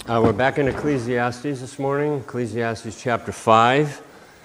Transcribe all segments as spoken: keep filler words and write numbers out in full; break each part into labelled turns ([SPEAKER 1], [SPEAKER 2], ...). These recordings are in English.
[SPEAKER 1] Uh, we're back in Ecclesiastes this morning, Ecclesiastes chapter five.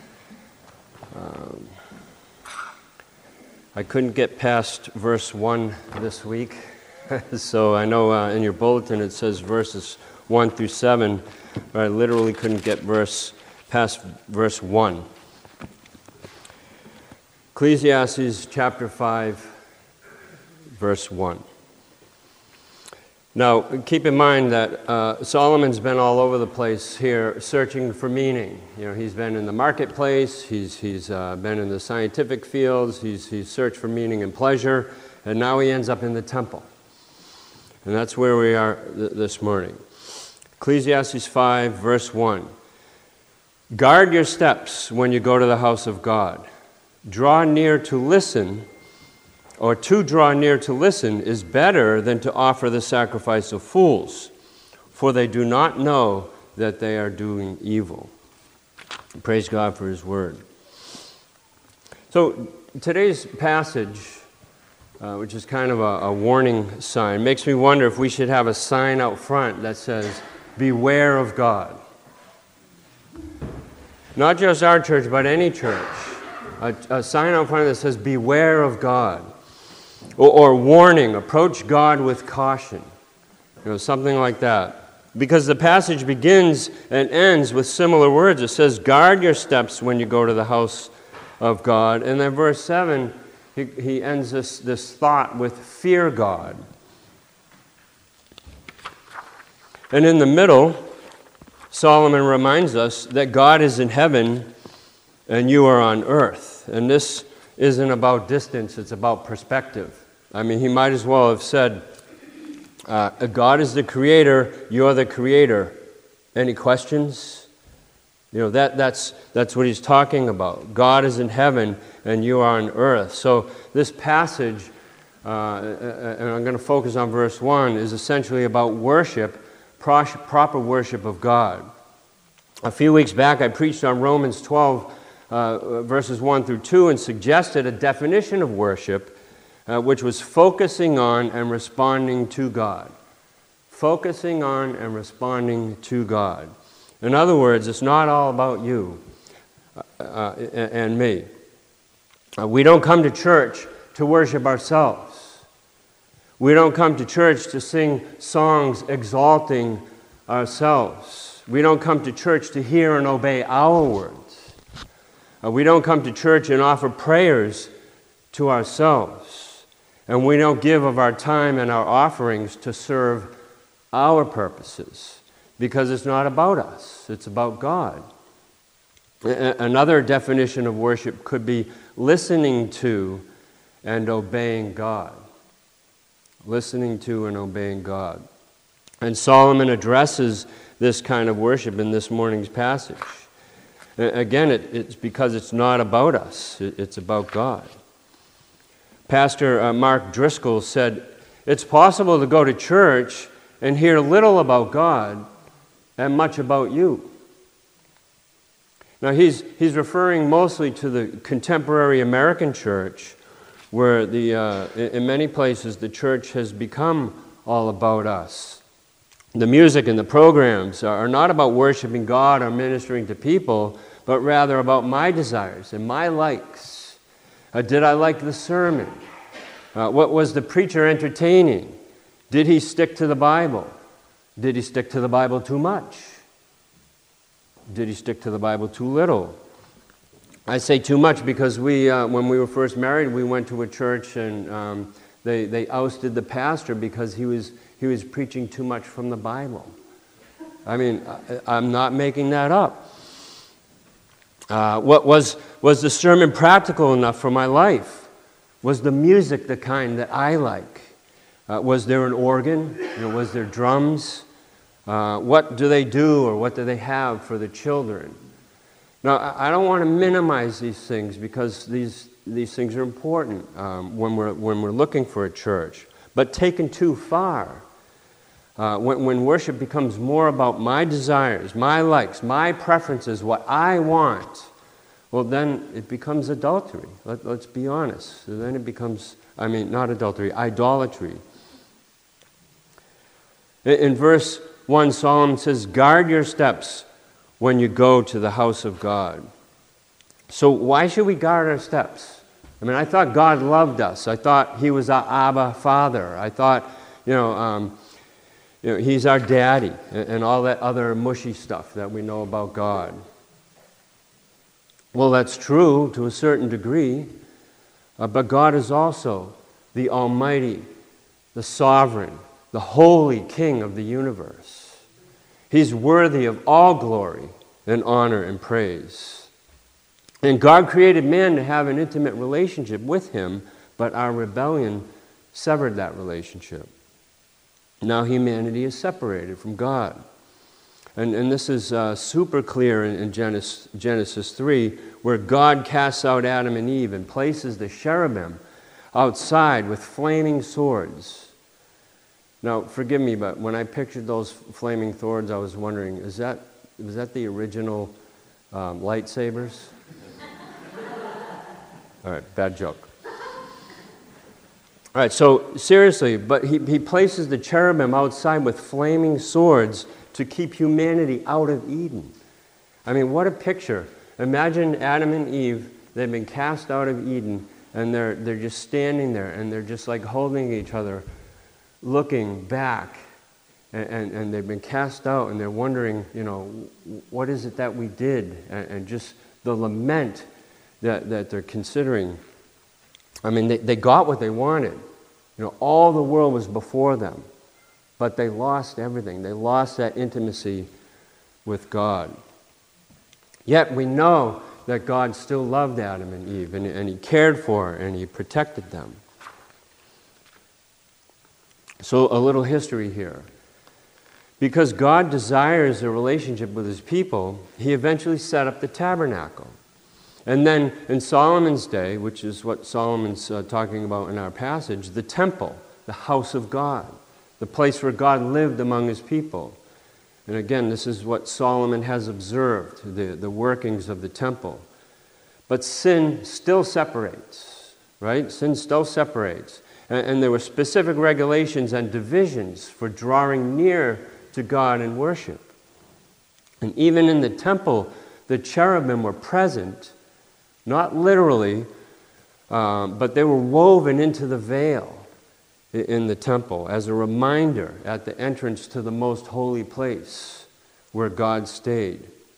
[SPEAKER 1] Um, I couldn't get past verse one this week, so I know uh, in your bulletin it says verses one through seven, but I literally couldn't get verse past verse one. Ecclesiastes chapter five, verse one. Now, keep in mind that uh, Solomon's been all over the place here searching for meaning. You know, he's been in the marketplace, he's he's uh, been in the scientific fields, he's he's searched for meaning and pleasure, and now he ends up in the temple. And that's where we are th- this morning. Ecclesiastes five, verse one. Guard your steps when you go to the house of God. Draw near to listen, or to draw near to listen is better than to offer the sacrifice of fools, for they do not know that they are doing evil. Praise God for His Word. So today's passage, uh, which is kind of a, a warning sign, makes me wonder if we should have a sign out front that says, "Beware of God." Not just our church, but any church. A, a sign out front that says, "Beware of God." Or, or warning, approach God with caution. You know, something like that. Because the passage begins and ends with similar words. It says, guard your steps when you go to the house of God. And then verse seven, he, he ends this, this thought with fear God. And in the middle, Solomon reminds us that God is in heaven and you are on earth. And this isn't about distance, it's about perspective. I mean, he might as well have said, uh, God is the creator, you're the creator. Any questions? You know, that that's that's what he's talking about. God is in heaven and you are on earth. So this passage, uh, and I'm going to focus on verse one, is essentially about worship, proper worship of God. A few weeks back, I preached on Romans twelve, Uh, verses one through two, and suggested a definition of worship uh, which was focusing on and responding to God. Focusing on and responding to God. In other words, it's not all about you uh, and me. Uh, we don't come to church to worship ourselves. We don't come to church to sing songs exalting ourselves. We don't come to church to hear and obey our words. Uh, we don't come to church and offer prayers to ourselves. And we don't give of our time and our offerings to serve our purposes, because it's not about us, it's about God. A- another definition of worship could be listening to and obeying God. Listening to and obeying God. And Solomon addresses this kind of worship in this morning's passage. Again, it, it's because it's not about us. It, it's about God. Pastor uh, Mark Driscoll said, it's possible to go to church and hear little about God and much about you. Now, he's, he's referring mostly to the contemporary American church, where the uh, in many places the church has become all about us. The music and the programs are not about worshiping God or ministering to people, but rather about my desires and my likes. Uh, did I like the sermon? Uh, what was the preacher entertaining? Did he stick to the Bible? Did he stick to the Bible too much? Did he stick to the Bible too little? I say too much because we, uh, when we were first married, we went to a church and um, they, they ousted the pastor because he was He was preaching too much from the Bible. I mean, I'm not making that up. Uh, what was was the sermon practical enough for my life? Was the music the kind that I like? Uh, was there an organ? You know, was there drums? Uh, what do they do, or what do they have for the children? Now, I don't want to minimize these things, because these these things are important um, when we're when we're looking for a church. But taken too far, uh, when, when worship becomes more about my desires, my likes, my preferences, what I want, well, then it becomes adultery. Let, let's be honest. So then it becomes, I mean, not adultery, idolatry. In, in verse one, Solomon says, guard your steps when you go to the house of God. So why should we guard our steps? I mean, I thought God loved us. I thought he was our Abba Father. I thought, you know, um, you know he's our daddy and, and all that other mushy stuff that we know about God. Well, that's true to a certain degree, uh, but God is also the Almighty, the Sovereign, the Holy King of the universe. He's worthy of all glory and honor and praise. And God created man to have an intimate relationship with him, but our rebellion severed that relationship. Now humanity is separated from God. And, and this is uh, super clear in, in Genesis, Genesis three, where God casts out Adam and Eve and places the cherubim outside with flaming swords. Now, forgive me, but when I pictured those flaming swords, I was wondering, is that was that the original um, lightsabers? All right, bad joke. All right, so seriously, but he, he places the cherubim outside with flaming swords to keep humanity out of Eden. I mean, what a picture. Imagine Adam and Eve, they've been cast out of Eden, and they're they're just standing there, and they're just like holding each other, looking back, and, and, and they've been cast out, and they're wondering, you know, what is it that we did? And, and just the lament that, that they're considering. I mean, they, they got what they wanted. You know, all the world was before them. But they lost everything. They lost that intimacy with God. Yet we know that God still loved Adam and Eve, and, and he cared for and he protected them. So a little history here. Because God desires a relationship with his people, he eventually set up the tabernacle. And then in Solomon's day, which is what Solomon's uh, talking about in our passage, the temple, the house of God, the place where God lived among his people. And again, this is what Solomon has observed, the, the workings of the temple. But sin still separates, right? Sin still separates. And, and there were specific regulations and divisions for drawing near to God in worship. And even in the temple, the cherubim were present, not literally, um, but they were woven into the veil in the temple as a reminder at the entrance to the most holy place where God stayed.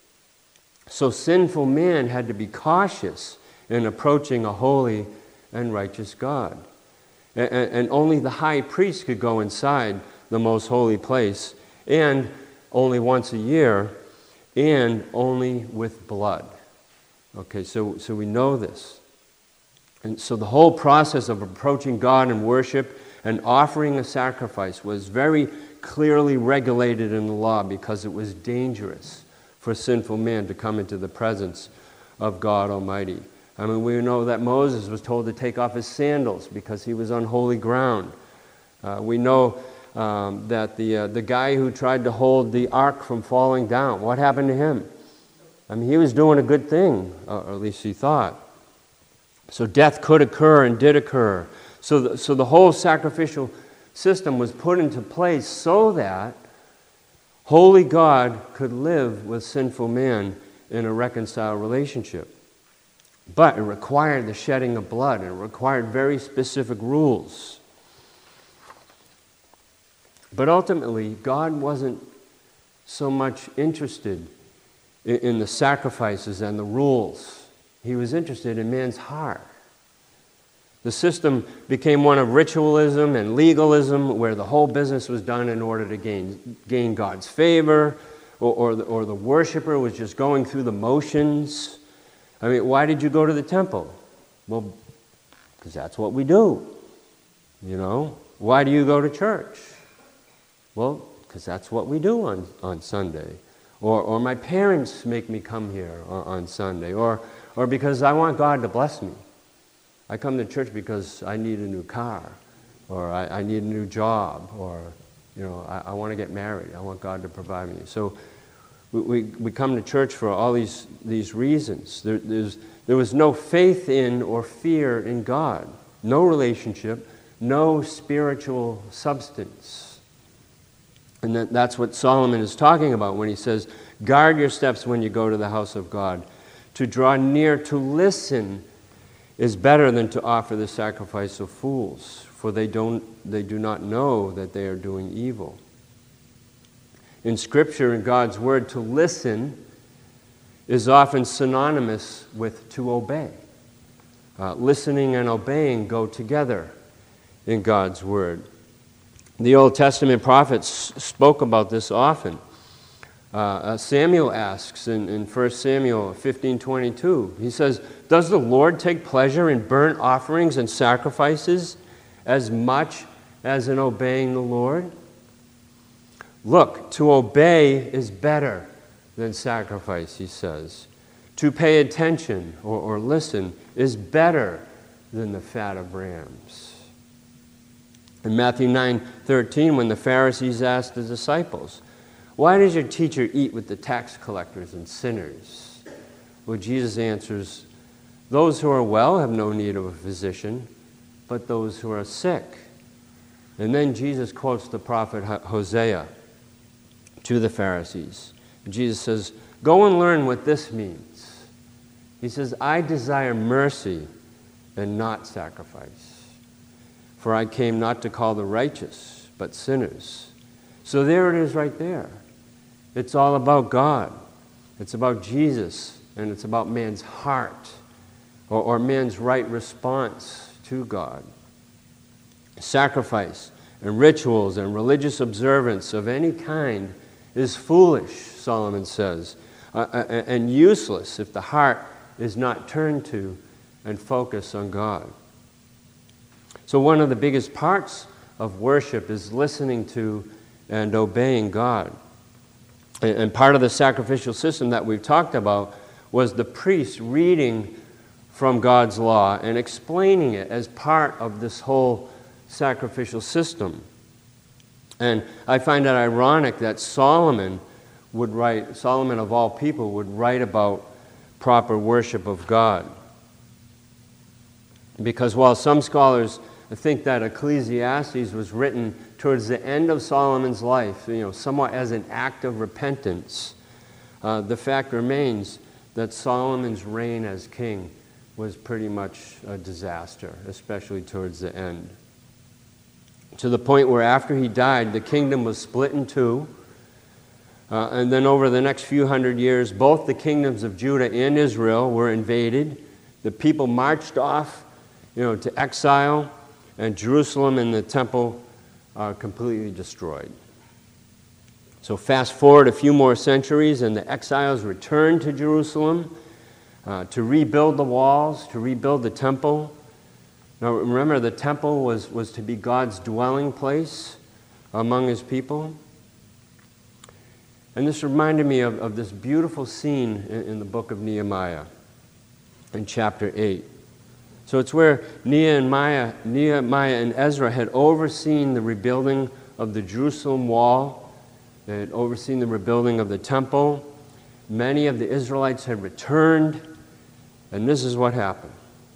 [SPEAKER 1] So sinful man had to be cautious in approaching a holy and righteous God. And, and only the high priest could go inside the most holy place, and only once a year, and only with blood. Okay, so, so we know this. And so the whole process of approaching God in worship and offering a sacrifice was very clearly regulated in the law because it was dangerous for sinful man to come into the presence of God Almighty. I mean, we know that Moses was told to take off his sandals because he was on holy ground. Uh, we know um, that the, uh, the guy who tried to hold the ark from falling down, what happened to him? I mean, he was doing a good thing, or at least he thought. So death could occur and did occur. So the, so the whole sacrificial system was put into place so that holy God could live with sinful man in a reconciled relationship. But it required the shedding of blood, and it required very specific rules. But ultimately, God wasn't so much interested in, in the sacrifices and the rules. He was interested in man's heart. The system became one of ritualism and legalism, where the whole business was done in order to gain, gain God's favor, or, or, the, or the worshiper was just going through the motions. I mean, why did you go to the temple? Well, because that's what we do, you know. Why do you go to church? Well, because that's what we do on, on Sunday. Or, or my parents make me come here on, on Sunday. Or, or because I want God to bless me. I come to church because I need a new car, or I, I need a new job, or, you know, I, I want to get married. I want God to provide me. So we, we, we come to church for all these, these reasons. There, there's, there was no faith in or fear in God, no relationship, no spiritual substance. And that, that's what Solomon is talking about when he says, guard your steps when you go to the house of God. To draw near to listen is better than to offer the sacrifice of fools, for they don't they do not know that they are doing evil. In Scripture, in God's Word, to listen is often synonymous with to obey. Uh, listening and obeying go together in God's Word. The Old Testament prophets spoke about this often. Uh, uh, Samuel asks in, in First Samuel fifteen twenty-two, he says, does the Lord take pleasure in burnt offerings and sacrifices as much as in obeying the Lord? Look, to obey is better than sacrifice, he says. To pay attention or, or listen is better than the fat of rams. In Matthew nine thirteen, when the Pharisees asked the disciples, why does your teacher eat with the tax collectors and sinners? Well, Jesus answers, those who are well have no need of a physician, but those who are sick. And then Jesus quotes the prophet Hosea to the Pharisees. Jesus says, go and learn what this means. He says, I desire mercy and not sacrifice. For I came not to call the righteous, but sinners. So there it is right there. It's all about God. It's about Jesus, and it's about man's heart, or, or man's right response to God. Sacrifice and rituals and religious observance of any kind is foolish, Solomon says, uh, and useless if the heart is not turned to and focused on God. So one of the biggest parts of worship is listening to and obeying God. And part of the sacrificial system that we've talked about was the priest reading from God's law and explaining it as part of this whole sacrificial system. And I find it ironic that Solomon would write, Solomon of all people would write about proper worship of God. Because while some scholars think that Ecclesiastes was written towards the end of Solomon's life, you know, somewhat as an act of repentance, uh, the fact remains that Solomon's reign as king was pretty much a disaster, especially towards the end. To the point where after he died, the kingdom was split in two. Uh, and then over the next few hundred years, both the kingdoms of Judah and Israel were invaded. The people marched off, you know, to exile, and Jerusalem and the temple are completely destroyed. So fast forward a few more centuries, and the exiles returned to Jerusalem uh, to rebuild the walls, to rebuild the temple. Now remember, the temple was, was to be God's dwelling place among his people. And this reminded me of, of this beautiful scene in, in the book of Nehemiah, in chapter eight. So it's where Nehemiah, Nehemiah and Ezra had overseen the rebuilding of the Jerusalem wall. They had overseen the rebuilding of the temple. Many of the Israelites had returned, and this is what happened.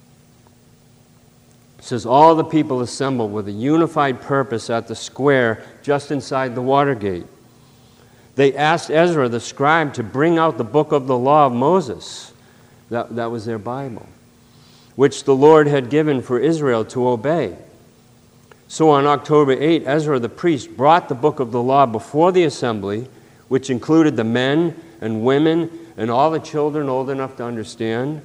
[SPEAKER 1] It says, all the people assembled with a unified purpose at the square just inside the water gate. They asked Ezra the scribe to bring out the book of the law of Moses. That, that was their Bible, which the Lord had given for Israel to obey. So on October eighth, Ezra the priest brought the book of the law before the assembly, which included the men and women and all the children old enough to understand.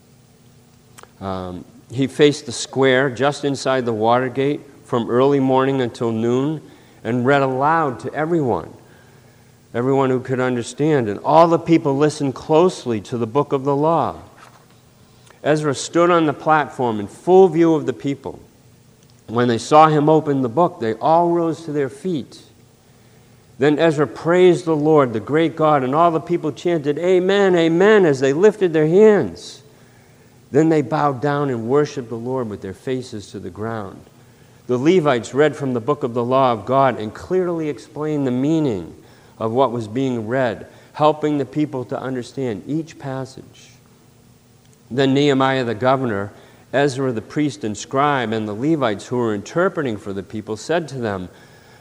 [SPEAKER 1] Um, he faced the square just inside the water gate from early morning until noon and read aloud to everyone, everyone who could understand. And all the people listened closely to the book of the law. Ezra stood on the platform in full view of the people. When they saw him open the book, they all rose to their feet. Then Ezra praised the Lord, the great God, and all the people chanted, Amen, Amen, as they lifted their hands. Then they bowed down and worshiped the Lord with their faces to the ground. The Levites read from the book of the law of God and clearly explained the meaning of what was being read, helping the people to understand each passage. Then Nehemiah the governor, Ezra the priest and scribe, and the Levites who were interpreting for the people said to them,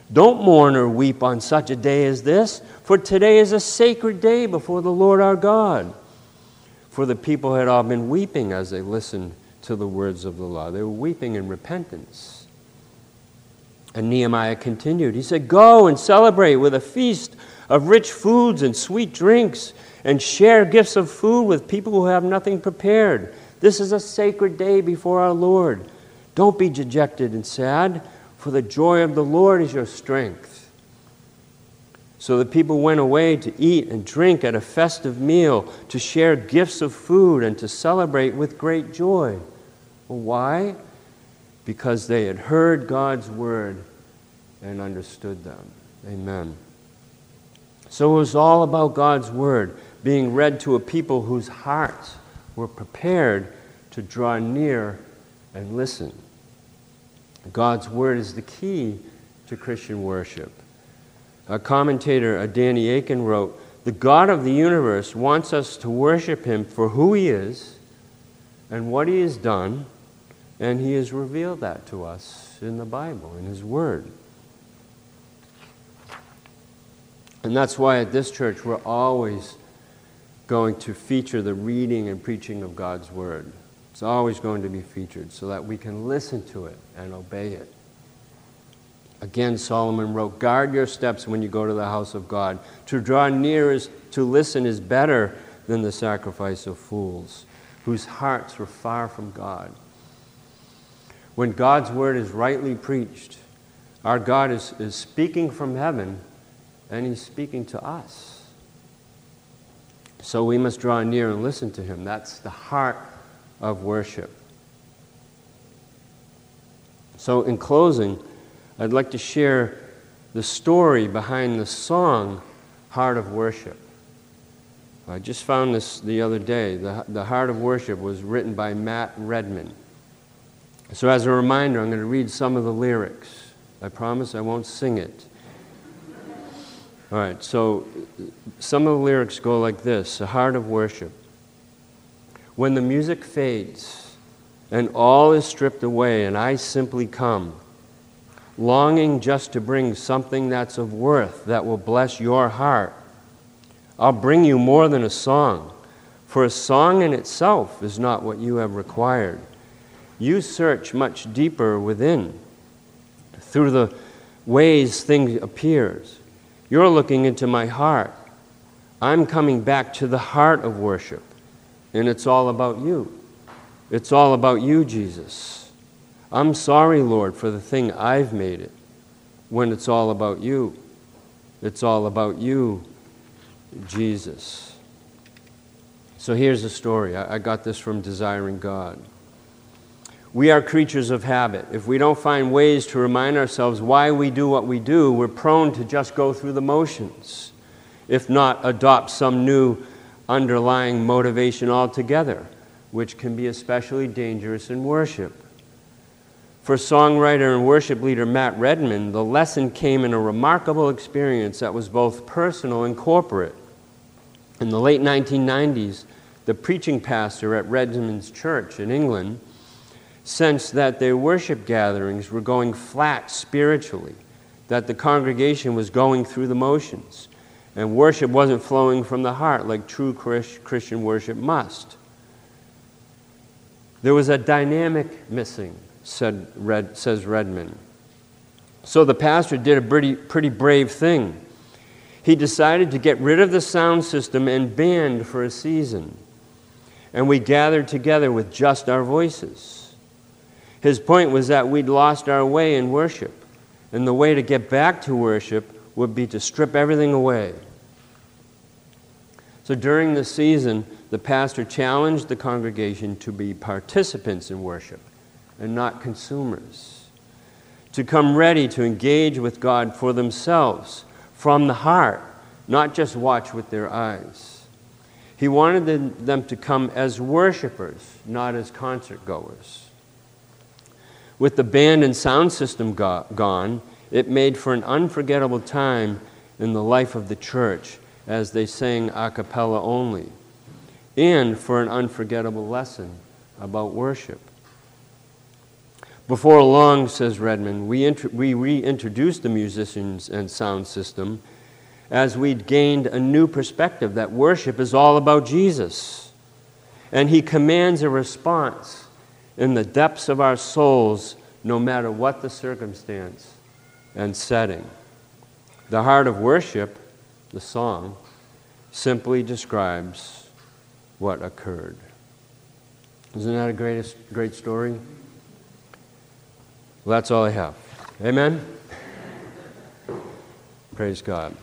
[SPEAKER 1] Don't mourn or weep on such a day as this, for today is a sacred day before the Lord our God. For the people had all been weeping as they listened to the words of the law. They were weeping in repentance. And Nehemiah continued. He said, "Go and celebrate with a feast of rich foods and sweet drinks, and share gifts of food with people who have nothing prepared. This is a sacred day before our Lord. Don't be dejected and sad, for the joy of the Lord is your strength." So the people went away to eat and drink at a festive meal, to share gifts of food, and to celebrate with great joy. Well, why? Because they had heard God's word and understood them. Amen. So it was all about God's word being read to a people whose hearts were prepared to draw near and listen. God's word is the key to Christian worship. A commentator, Danny Akin, wrote, "The God of the universe wants us to worship him for who he is and what he has done, and he has revealed that to us in the Bible, in his word." And that's why at this church we're always going to feature the reading and preaching of God's word. It's always going to be featured so that we can listen to it and obey it. Again, Solomon wrote, "Guard your steps when you go to the house of God. To draw near is to listen is better than the sacrifice of fools, whose hearts were far from God." When God's word is rightly preached, our God is, is speaking from heaven, and he's speaking to us. So we must draw near and listen to him. That's the heart of worship. So in closing, I'd like to share the story behind the song, Heart of Worship. I just found this the other day. The, the Heart of Worship was written by Matt Redman. So as a reminder, I'm going to read some of the lyrics. I promise I won't sing it. All right, so some of the lyrics go like this: The Heart of Worship. When the music fades and all is stripped away and I simply come, longing just to bring something that's of worth that will bless your heart, I'll bring you more than a song, for a song in itself is not what you have required. You search much deeper within. Through the ways things appears, you're looking into my heart. I'm coming back to the heart of worship, and it's all about you. It's all about you, Jesus. I'm sorry, Lord, for the thing I've made it, when it's all about you. It's all about you, Jesus. So here's the story. I got this from Desiring God. We are creatures of habit. If we don't find ways to remind ourselves why we do what we do, we're prone to just go through the motions, if not adopt some new underlying motivation altogether, which can be especially dangerous in worship. For songwriter and worship leader Matt Redman, the lesson came in a remarkable experience that was both personal and corporate. In the late nineteen nineties, the preaching pastor at Redman's church in England sensed that their worship gatherings were going flat spiritually, that the congregation was going through the motions, and worship wasn't flowing from the heart like true Christian worship must. There was a dynamic missing, said Red, says Redman. So the pastor did a pretty, pretty brave thing. He decided to get rid of the sound system and band for a season, and we gathered together with just our voices. His point was that we'd lost our way in worship, and the way to get back to worship would be to strip everything away. So during the season, the pastor challenged the congregation to be participants in worship and not consumers, to come ready to engage with God for themselves, from the heart, not just watch with their eyes. He wanted them to come as worshipers, not as concert goers. With the band and sound system go- gone, it made for an unforgettable time in the life of the church as they sang a cappella only, and for an unforgettable lesson about worship. Before long, says Redmond, we, int- we reintroduced the musicians and sound system as we'd gained a new perspective that worship is all about Jesus. And he commands a response in the depths of our souls, no matter what the circumstance and setting. The heart of worship, the song, simply describes what occurred. Isn't that a great, great story? Well, that's all I have. Amen? Praise God.